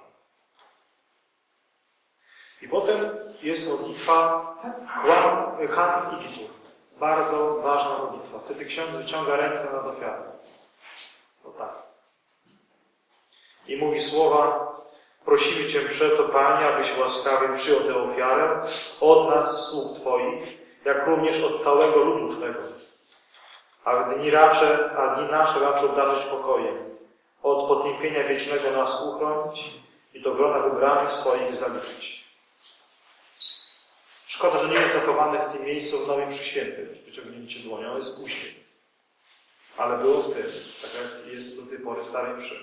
S1: I potem jest modlitwa Han Igitur. Bardzo ważna modlitwa. Wtedy ksiądz wyciąga ręce nad ofiarę. No tak. I mówi słowa: prosimy Cię przeto, Panie, abyś łaskawie przyjął tę ofiarę od nas, sług Twoich, jak również od całego ludu Twego. A dni, racze, a dni nasze raczył obdarzyć pokojem. Od potępienia wiecznego nas uchronić i do grona wybranych swoich zaliczyć. Szkoda, że nie jest zachowane w tym miejscu w Nowym Mszy Świętej. Wyciągnięcie dłoni, ono jest później. Ale było w tym, tak jak jest do tej pory w Starej Mszy.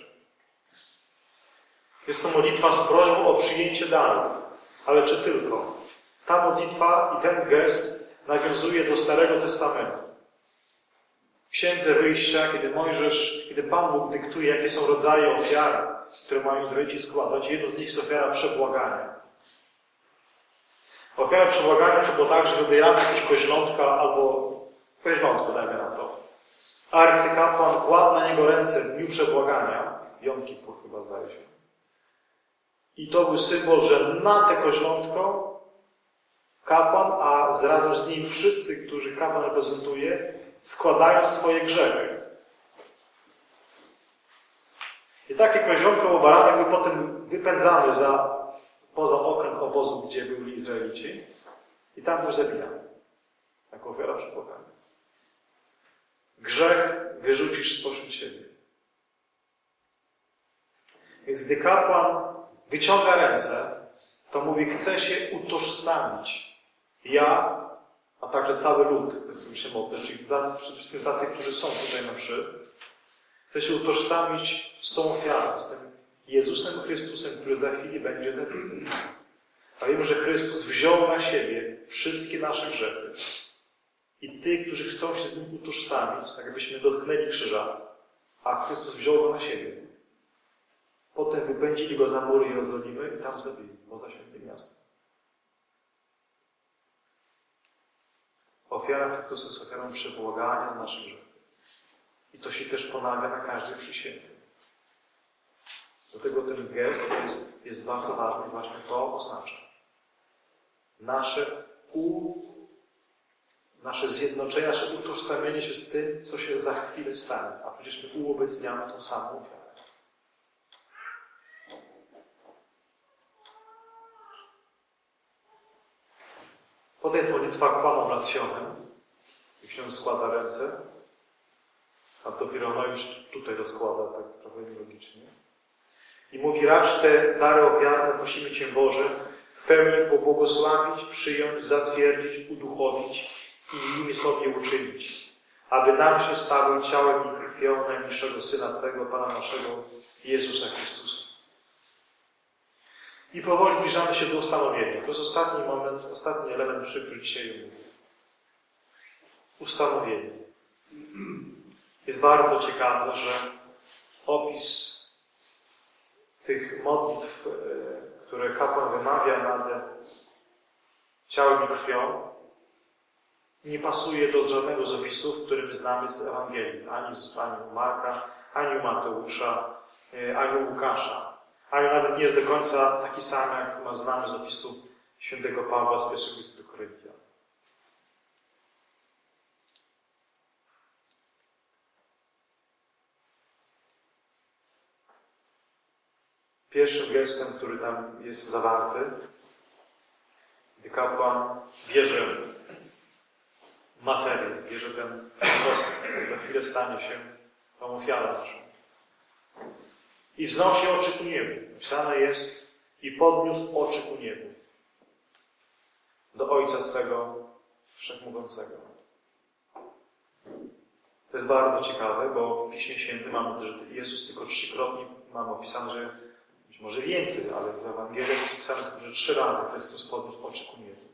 S1: Jest to modlitwa z prośbą o przyjęcie darów. Ale czy tylko? Ta modlitwa i ten gest nawiązuje do Starego Testamentu. W Księdze Wyjścia, kiedy Mojżesz, kiedy Pan Bóg dyktuje, jakie są rodzaje ofiar, które mają Izraelici składać, jedno z nich jest ofiara przebłagania. Ofiara przebłagania to było tak, że wybierano jakieś koźlątka albo koźlątko, dajmy na to. A arcykapłan kładł na niego ręce w dniu przebłagania, Jom Kippur chyba zdaje się. I to był symbol, że na te koźlątko kapłan, a razem z nim wszyscy, którzy kapłan reprezentuje, składają swoje grzechy. I takie koźlątko albo baranek był potem wypędzany za, poza okręg obozu, gdzie byli Izraelici, i tam był zabijany. Jako ofiara przebłagania. Grzech wyrzucisz spośród siebie. Więc gdy kapłan wyciąga ręce, to mówi: chcę się utożsamić. Ja, a także cały lud, w którym się modlę, czyli za, przede wszystkim za tych, którzy są tutaj na mszy, chcę się utożsamić z tą ofiarą, z tym Jezusem Chrystusem, który za chwilę będzie zabity. A wiemy, że Chrystus wziął na siebie wszystkie nasze grzechy. I tych, którzy chcą się z nim utożsamić, tak jakbyśmy dotknęli krzyża, a Chrystus wziął go na siebie. Potem wypędzili go za mury Jerozolimy i tam zabili, poza świętym miastem. Ofiara Chrystusa jest ofiarą przebłagania za nasze grzechy. I to się też ponawia na każdym mszy świętej. Dlatego ten gest jest, jest bardzo ważny i właśnie to oznacza. Nasze, u, nasze zjednoczenie, nasze utożsamienie się z tym, co się za chwilę stanie. A przecież my uobecniamy tą samą ofiarę. Potem jest modlitwa quam rationem. I ksiądz składa ręce, a dopiero ona już tutaj rozkłada, tak trochę nielogicznie. I mówi, racz te dary ofiarne, prosimy Cię Boże, w pełni pobłogosławić, przyjąć, zatwierdzić, uduchowić i nimi sobie uczynić, aby nam się stały ciałem i krwią najmilszego Syna Twego, Pana naszego, Jezusa Chrystusa. I powoli zbliżamy się do ustanowienia. To jest ostatni moment, ostatni element, przy którym dzisiaj mówię. Ustanowienie. Jest bardzo ciekawe, że opis tych modlitw, które kapłan wymawia nad ciałem i krwią, nie pasuje do żadnego z opisów, które my znamy z Ewangelii. Ani, z, ani u Marka, ani u Mateusza, ani u Łukasza. Ani nawet nie jest do końca taki sam, jak ma znamy z opisu świętego Pawła z pierwszego listu do Koryntian. Pierwszym gestem, który tam jest zawarty, gdy kapłan bierze materię, bierze ten kostek, za chwilę stanie się tą ofiarę naszą. I wznosi oczy ku niebu. Napisane jest, i podniósł oczy ku niebu. Do Ojca swego Wszechmogącego. To jest bardzo ciekawe, bo w Piśmie Świętym mamy też, że Jezus tylko trzykrotnie mamy opisane, że być może więcej, ale w Ewangelii jest opisane tylko, że trzy razy Chrystus podniósł oczy ku niebu.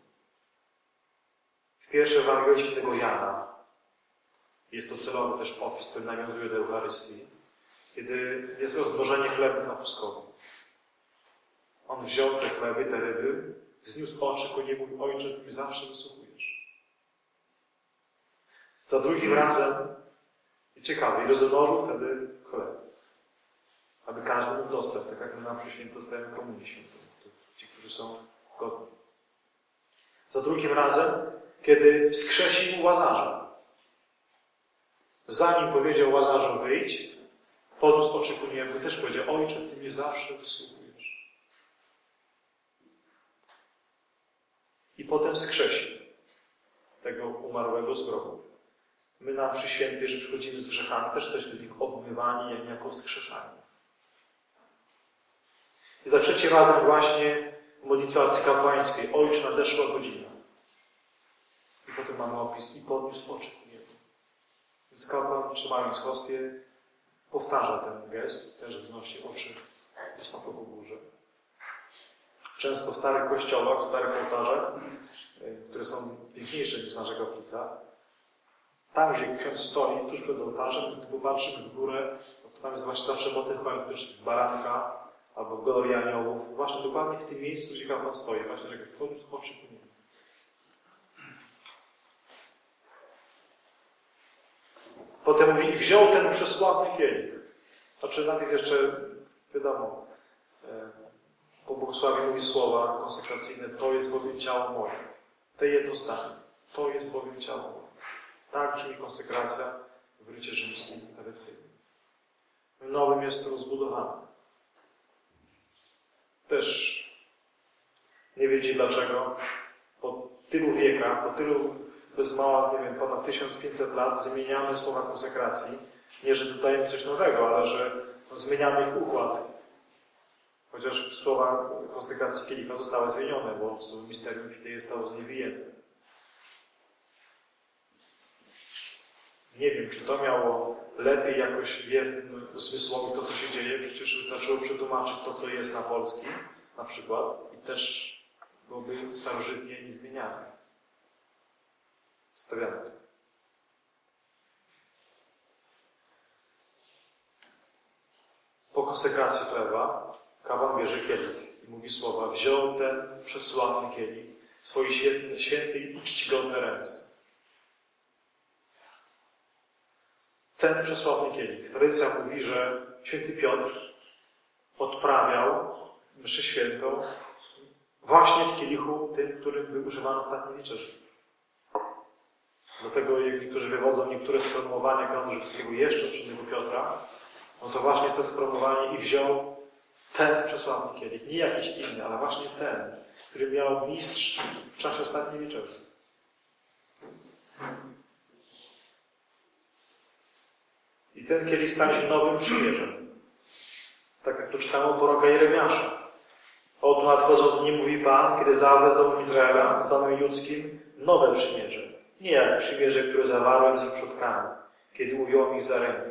S1: W pierwszej Ewangelii Świętego Jana jest to celowy też opis, który nawiązuje do Eucharystii, kiedy jest rozmnożenie chlebów na pustkowiu. On wziął te chleby, te ryby, wzniósł oczy ku niebu i Ojcze, Ty mnie zawsze wysłuchujesz. Za drugim razem, i ciekawe, i rozmnożył wtedy chleb, aby każdy mógł dostać, tak jak my nam przy święto dostajemy komunię świętą, ci, którzy są godni. Za drugim razem, kiedy wskrzesił Łazarza. Zanim powiedział Łazarzu wyjdź, podniósł oczy ku niebu, też powiedział, Ojcze, Ty mnie zawsze wysłuchujesz. I potem wskrzesił tego umarłego z grobu. My na mszy świętej, że przychodzimy z grzechami, też jesteśmy w nich obmywani, jak niejako wskrzeszani. I za trzecim razem właśnie w modlitwie arcykapłańskiej, Ojcze, nadeszła godzina. I potem mamy opis, i podniósł oczy ku niebu. Więc kapłan, trzymając hostię, powtarza ten gest, też wznosi oczy wysoko ku górze. Często w starych kościołach, w starych ołtarzach, które są piękniejsze niż nasza kaplica, tam, gdzie ksiądz stoi tuż przed ołtarzem, gdy popatrzymy w górę, to tam jest właśnie zawsze motyw eucharystyczny, baranka albo w galerii aniołów. Właśnie dokładnie w tym miejscu, gdzie kapłan stoi, właśnie tak jak podniósł oczy ku niebu. Potem mówi, i wziął ten przesławny kielich. Znaczy najpierw jeszcze, wiadomo, po błogosławie mówi słowa konsekracyjne, to jest bowiem ciało moje. Te jedno zdanie. To jest bowiem ciało moje. Tak czyni konsekracja w rycie rzymskim tradycyjnym. W nowym jest to rozbudowane. Też nie wiedzieli dlaczego. Po tylu wiekach, po tylu bez mała, nie wiem, ponad tysiąc pięćset lat zmieniamy słowa konsekracji. Nie, że dodajemy coś nowego, ale że no, zmieniamy ich układ. Chociaż słowa konsekracji kielicha zostały zmienione, bo misterium fidei zostało z niej wyjęte. Nie wiem, czy to miało lepiej jakoś wiernym zmysłowi to, co się dzieje. Przecież wystarczyło przetłumaczyć to, co jest na polski, na przykład, i też byłoby starożytnie niezmieniane. Stawiamy to. Po konsekracji chleba kapłan bierze kielich i mówi słowa, wziął ten przesławny kielich w swoje święte, święte i czcigodne ręce. Ten przesławny kielich. Tradycja mówi, że święty Piotr odprawiał mszę świętą właśnie w kielichu tym, którym był używany ostatniej wieczerzy. Dlatego jak niektórzy wywodzą niektóre sformułowania kanonu żydowskiego jeszcze od świętego Piotra, no to właśnie to sformułowanie i wziął ten przesławny kielich. Nie jakiś inny, ale właśnie ten, który miał mistrz w czasie ostatniej wieczerzy. I ten kielich stał się nowym przymierzem. Tak jak tu czytamy o proroka Jeremiasza. Oto nadchodzą dni, mówi Pan, kiedy zawrę z domem Izraela, z domem judzkim, nowe przymierze. Nie jak przymierze, które zawarłem z ich przodkami, kiedy ująłem ich za rękę.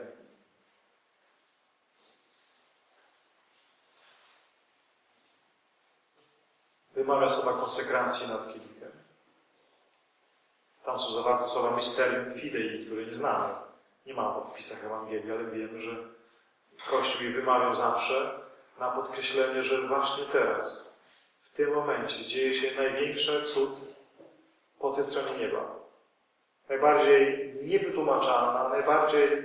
S1: Wymawia słowa konsekracji nad kielichem. Tam są zawarte słowa mysterium fidei, które nie znamy. Nie ma w podpisach Ewangelii, ale wiemy, że Kościół je wymawiał zawsze na podkreślenie, że właśnie teraz, w tym momencie dzieje się największy cud po tej stronie nieba. Najbardziej niewytłumaczalna, najbardziej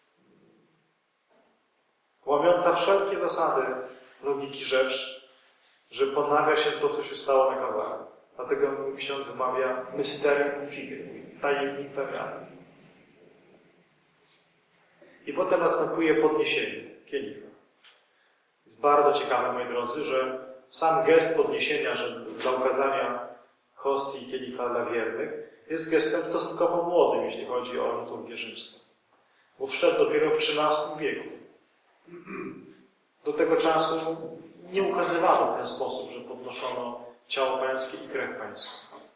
S1: łamiąca wszelkie zasady logiki rzecz, że ponawia się to, co się stało na Kalwarii. Dlatego ksiądz wymawia mysterium fidei, tajemnica wiary. I potem następuje podniesienie kielicha. Jest bardzo ciekawe, moi drodzy, że sam gest podniesienia, że dla ukazania hostii i kielicha dla wiernych, jest gestem stosunkowo młodym, jeśli chodzi o liturgię rzymską. Bo wszedł dopiero w trzynastym wieku. Do tego czasu nie ukazywano w ten sposób, że podnoszono ciało pańskie i krew pańską.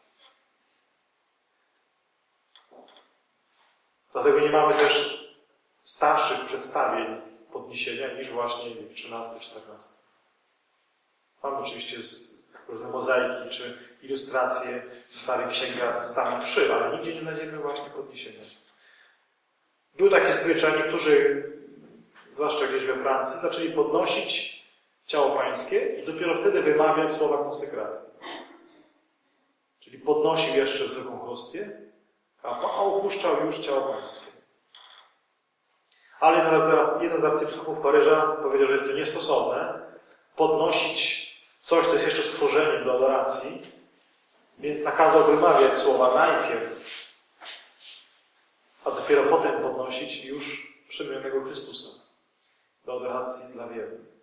S1: Dlatego nie mamy też starszych przedstawień podniesienia niż właśnie trzynasty czternasty. Mamy oczywiście różne mozaiki czy ilustracje w starych księgach starych mszy, ale nigdzie nie znajdziemy właśnie podniesienia. Był taki zwyczaj, niektórzy, zwłaszcza gdzieś we Francji, zaczęli podnosić ciało pańskie i dopiero wtedy wymawiać słowa konsekracji. Czyli podnosił jeszcze zwykłą hostię, a opuszczał już ciało pańskie. Ale jeden z arcybiskupów Paryża powiedział, że jest to niestosowne podnosić coś, co jest jeszcze stworzeniem do adoracji, więc nakazał wymawiać słowa najpierw, a dopiero potem podnosić już przymierzonego Chrystusa do adoracji dla wiernych.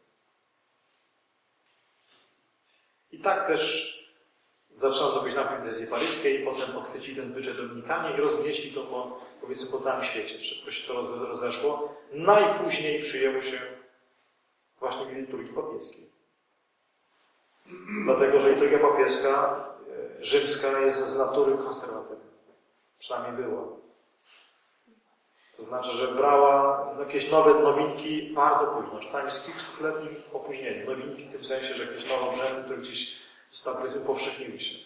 S1: I tak też zaczęto to być na Kwintesencji paryskiej, potem podchwycili ten zwyczaj Dominikanie i roznieśli to po, powiedzmy, po całym świecie. Szybko się to rozeszło. Najpóźniej przyjęło się właśnie w liturgii papieskiej. Dlatego, że liturgia papieska, rzymska, jest z natury konserwatywna. Przynajmniej była. To znaczy, że brała jakieś nowe nowinki bardzo późno, czasami z kilkusetletnim opóźnieniem. Nowinki w tym sensie, że jakieś nowe obrzędy, które gdzieś zostały, powiedzmy, powszechniły się.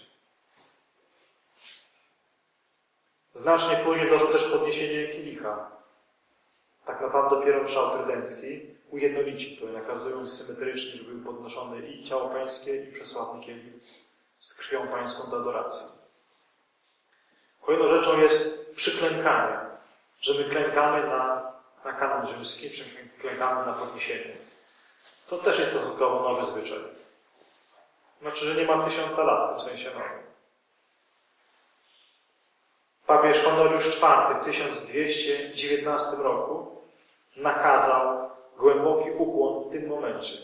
S1: Znacznie później doszło też podniesienie kielicha. Tak naprawdę dopiero mszał trydencki ujednolicił to, nakazując symetrycznie, żeby był podnoszony i ciało pańskie, i przesławny kielich z krwią pańską do adoracji. Kolejną rzeczą jest przyklękanie, że my klękamy na, na kanon rzymski, klękamy na podniesienie. To też jest stosunkowo nowy zwyczaj. Znaczy, że nie ma tysiąca lat w tym sensie nowym. Papież Honoriusz czwarty w tysiąc dwieście dziewiętnastym roku nakazał głęboki ukłon w tym momencie.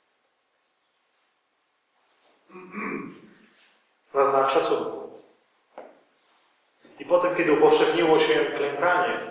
S1: Na znak szacunku. I potem, kiedy upowszechniło się klękanie,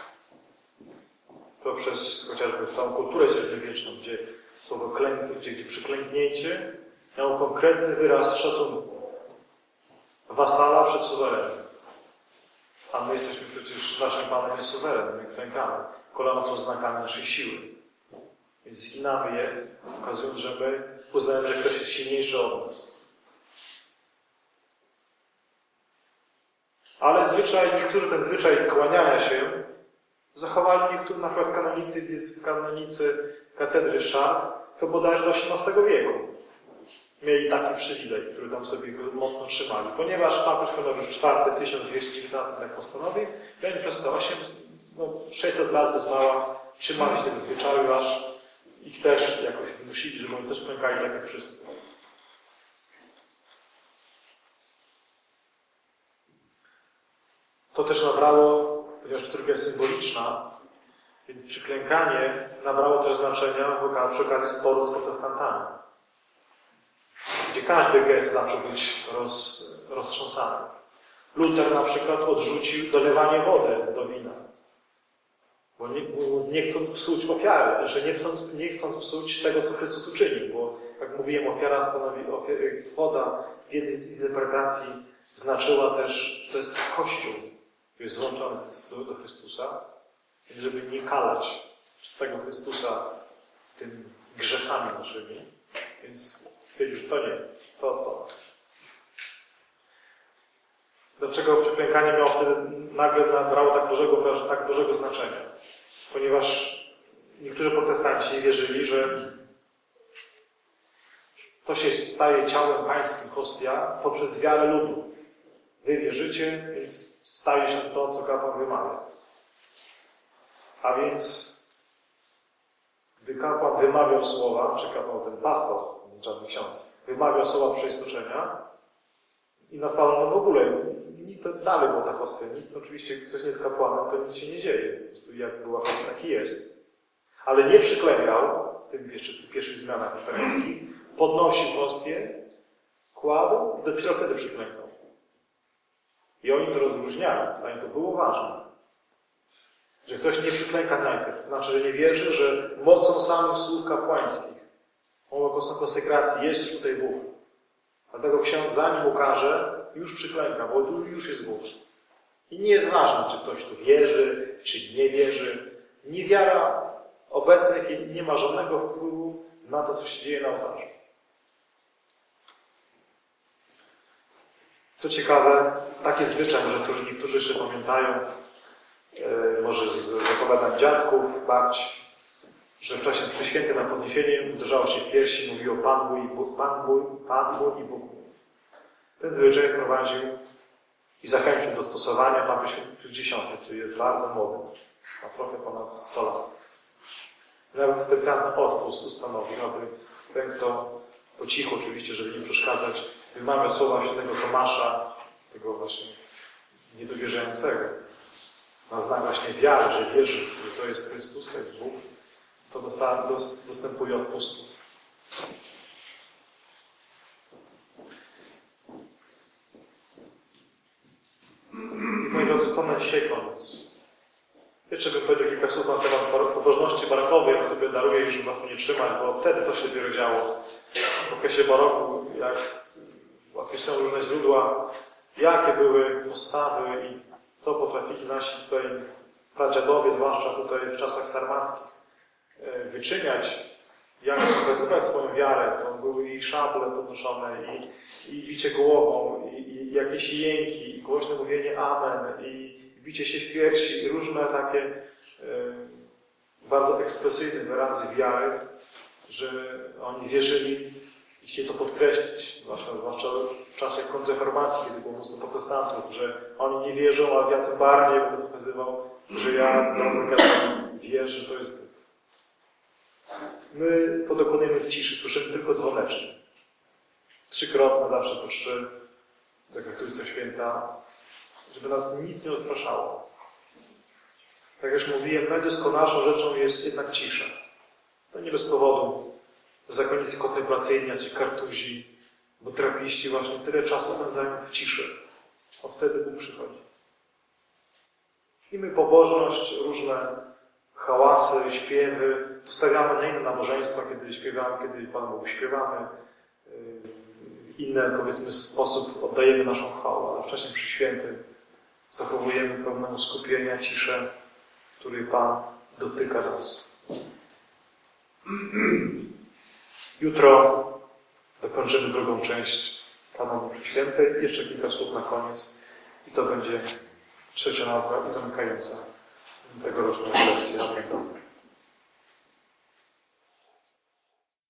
S1: to przez chociażby całą kulturę średniowieczną, gdzie słowo klęk, gdzie, gdzie przyklęknięcie miało konkretny wyraz szacunku. Wasala przed suwerenem. A my jesteśmy przecież, naszym Panem jest suweren, my klękamy. Kolana są znakami naszej siły. Więc zginamy je, pokazując, że my uznajemy, że ktoś jest silniejszy od nas. Ale zwyczaj, niektórzy ten zwyczaj kłaniania się zachowali niektórzy, na przykład kanonicy, kanonicy katedry w Chartres, to bodajże do osiemnastego wieku. Mieli taki przywilej, który tam sobie mocno trzymali. Ponieważ papież Honoriusz czwarty w tysiąc dwieście dziewiętnastym tak postanowił, i oni przez te osiem, no sześćset lat bez mała trzymali się tego zwyczaju, aż ich też jakoś wymusili, żeby oni też klękali tak jak wszyscy. To też nabrało, ponieważ liturgia jest symboliczna, więc przyklękanie nabrało też znaczenia przy okazji sporu z protestantami, gdzie każdy gest zaczął być roz, roztrząsany. Luter na przykład odrzucił dolewanie wody do wina. Bo nie, bo nie chcąc psuć ofiary, że nie chcąc, nie chcąc psuć tego, co Chrystus uczynił, bo jak mówiłem, ofiara stanowi, ofiar, woda w jednej z interpretacji znaczyła też, że to jest Kościół, który jest złączony do Chrystusa, więc żeby nie kalać czystego Chrystusa tymi grzechami naszymi, więc stwierdził, że to nie, to, to. Dlaczego przyklękanie miało wtedy nagle nabrało tak dużego, tak dużego znaczenia? Ponieważ niektórzy protestanci wierzyli, że to się staje ciałem pańskim, hostia, poprzez wiarę ludu. Wy wierzycie, więc staje się to, co kapłan wymawia. A więc, gdy kapłan wymawiał słowa, czy kapłan, ten pastor, nie żaden ksiądz, wymawiał słowa przeistoczenia i nastawał, no w ogóle, to dalej była ta hostia. Nic, oczywiście, jak ktoś nie jest kapłanem, to nic się nie dzieje. Po prostu jak była hostia, taki jest. Ale nie przyklękał, w tym jeszcze w tych pierwszych zmianach luterańskich, podnosił hostię, kładł i dopiero wtedy przyklękał. I oni to rozróżniali, dla nich to było ważne. Że ktoś nie przyklęka najpierw, to znaczy, że nie wierzy, że mocą samych słów kapłańskich, mową konsekracji jest już tutaj Bóg. Dlatego ksiądz zanim ukaże, już przyklęka, bo tu już jest Bóg. I nie jest ważne, czy ktoś tu wierzy, czy nie wierzy. Niewiara obecnych nie ma żadnego wpływu na to, co się dzieje na ołtarzu. To ciekawe, taki zwyczaj, może którzy, niektórzy jeszcze pamiętają, yy, może z zapowiadań dziadków, babci, że w czasie mszy świętej na podniesienie uderzało się w piersi, mówiło Pan Bóg i Bóg, Pan Bóg, Pan Bóg i Bóg. Ten zwyczaj prowadził i zachęcił do stosowania Pan Święty Pius Dziesiąty, który jest bardzo młody, ma trochę ponad sto lat. Nawet specjalny odpust ustanowił, aby ten, kto po cichu oczywiście, żeby nie przeszkadzać, wymawia słowa świętego Tomasza, tego właśnie niedowierzającego, na znak właśnie wiary, że wierzy, że to jest Chrystus, to jest Bóg, to dostępuje odpustu. I moi drodzy, to na dzisiaj koniec. Jeszcze bym powiedział kilka słów na temat pobożności barokowej, jak sobie daruję już, żeby was nie trzymać, bo wtedy to się dopiero działo. W okresie baroku, jak opisują różne źródła, jakie były postawy i co potrafili nasi tutaj pradziadowie, zwłaszcza tutaj w czasach sarmackich, wyczyniać, jak pokazywać swoją wiarę. To były i szable podnoszone, i, i bicie głową, i, i jakieś jęki, i głośne mówienie amen, i bicie się w piersi, i różne takie e, bardzo ekspresyjne wyrazy wiary, że oni wierzyli i chcieli to podkreślić, zwłaszcza, zwłaszcza w czasie kontrreformacji, kiedy było mnóstwo protestantów, że oni nie wierzą, a ja tym bardziej będę pokazywał, że ja, dobry katolik, wierzę, że to jest Bóg. My to dokonujemy w ciszy, słyszymy tylko dzwoneczki. Trzykrotne, zawsze po trzy, tak jak Trójca Święta, żeby nas nic nie rozpraszało. Tak jak już mówiłem, najdoskonalszą rzeczą jest jednak cisza. To nie bez powodu zakonnicy kontemplacyjni, czy kartuzi, bo trapiści właśnie tyle czasu spędzają w ciszy. A wtedy Bóg przychodzi. I my pobożność, różne hałasy, śpiewy zostawiamy na inne nabożeństwa, kiedy śpiewamy, kiedy Panu Bogu śpiewamy. Inny, powiedzmy, sposób oddajemy naszą chwałę, ale w czasie mszy świętej zachowujemy pewną skupienia, ciszę, w której Pan dotyka nas. Jutro dokończymy drugą część Panu mszy świętej. Jeszcze kilka słów na koniec i to będzie trzecia nauka i zamykająca tegoroczną lekcję adwentową.